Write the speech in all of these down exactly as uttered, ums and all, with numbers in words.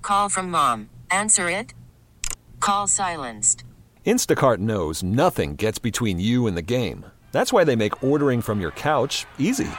call from mom. Answer it. Call silenced. Instacart knows nothing gets between you and the game. That's why they make ordering from your couch easy.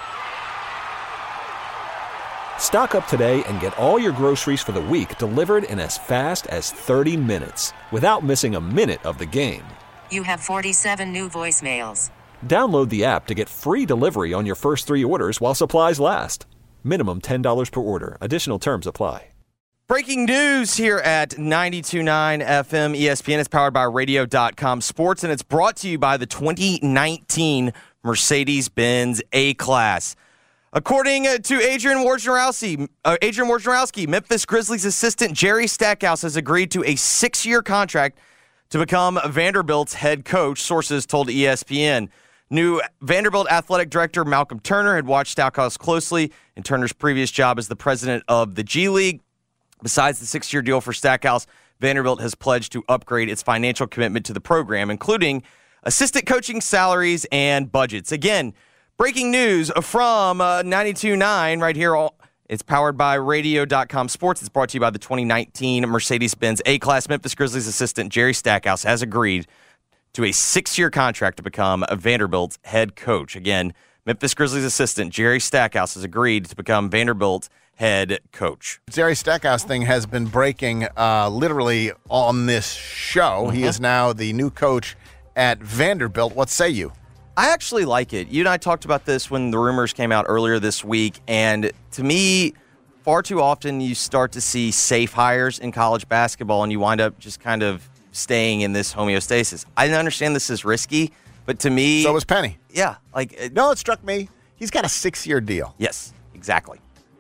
Stock up today and get all your groceries for the week delivered in as fast as thirty minutes without missing a minute of the game. You have forty-seven new voicemails. Download the app to get free delivery on your first three orders while supplies last. Minimum ten dollars per order. Additional terms apply. Breaking news here at ninety-two point nine F M E S P N. It's powered by radio dot com Sports, and it's brought to you by the twenty nineteen Mercedes-Benz A-Class. According to Adrian Wojnarowski, uh, Adrian Wojnarowski, Memphis Grizzlies assistant Jerry Stackhouse has agreed to a six-year contract to become Vanderbilt's head coach, sources told E S P N. New Vanderbilt athletic director Malcolm Turner had watched Stackhouse closely in Turner's previous job as the president of the G League. Besides the six-year deal for Stackhouse, Vanderbilt has pledged to upgrade its financial commitment to the program, including assistant coaching salaries and budgets. Again, breaking news from uh, ninety-two point nine right here. All, it's powered by radio dot com Sports. It's brought to you by the twenty nineteen Mercedes-Benz A-Class. Memphis Grizzlies assistant Jerry Stackhouse has agreed to a six-year contract to become a Vanderbilt's head coach. Again, Memphis Grizzlies assistant Jerry Stackhouse has agreed to become Vanderbilt's head coach. Jerry Stackhouse thing has been breaking uh, literally on this show. Mm-hmm. He is now the new coach at Vanderbilt. What say you? I actually like it. You and I talked about this when the rumors came out earlier this week, and to me, far too often you start to see safe hires in college basketball, and you wind up just kind of staying in this homeostasis. I understand this is risky, but to me... So was Penny. Yeah. like No, it struck me. He's got a six-year deal. Yes, exactly.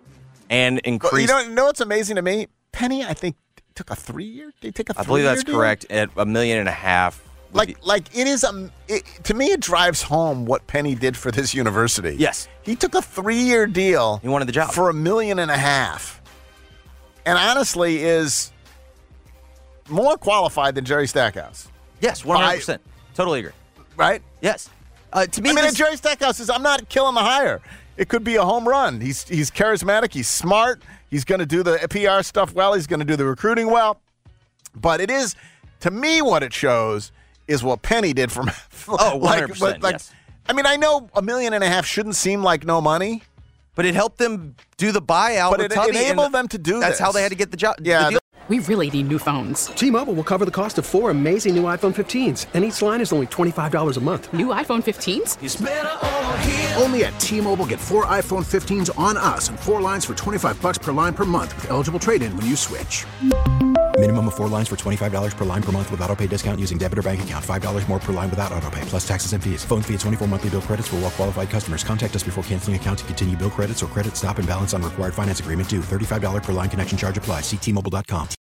And increase. You know, you know what's amazing to me? Penny, I think, took a three-year. Did he take a three-year I believe that's deal? correct. At a million and a half. Like, be- like it is a. It, to me, it drives home what Penny did for this university. Yes, he took a three-year deal. He wanted the job for a million and a half, and honestly, is more qualified than Jerry Stackhouse. Yes, one hundred percent. Totally agree. Right? Yes. Uh, to me, I mean, this- Jerry Stackhouse is. I'm not killing the hire. It could be a home run. He's he's charismatic. He's smart. He's going to do the P R stuff well. He's going to do the recruiting well. But it is, to me, what it shows is what Penny did for. Oh, one hundred percent. Like, like, yes. I mean, I know a million and a half shouldn't seem like no money, but it helped them do the buyout. But with it Tubby, enabled them to do that's this. That's how they had to get the job. Yeah. The We really need new phones. T-Mobile will cover the cost of four amazing new iPhone fifteens, and each line is only twenty-five dollars a month. New iPhone fifteens? It's better over here. Only at T-Mobile, get four iPhone fifteens on us and four lines for twenty-five bucks per line per month with eligible trade-in when you switch. Minimum of four lines for twenty-five dollars per line per month with autopay discount using debit or bank account. five dollars more per line without autopay, plus taxes and fees. Phone fee at twenty-four monthly bill credits for well-qualified customers. Contact us before canceling account to continue bill credits or credit stop and balance on required finance agreement due. thirty-five dollars per line connection charge applies. See T Mobile dot com.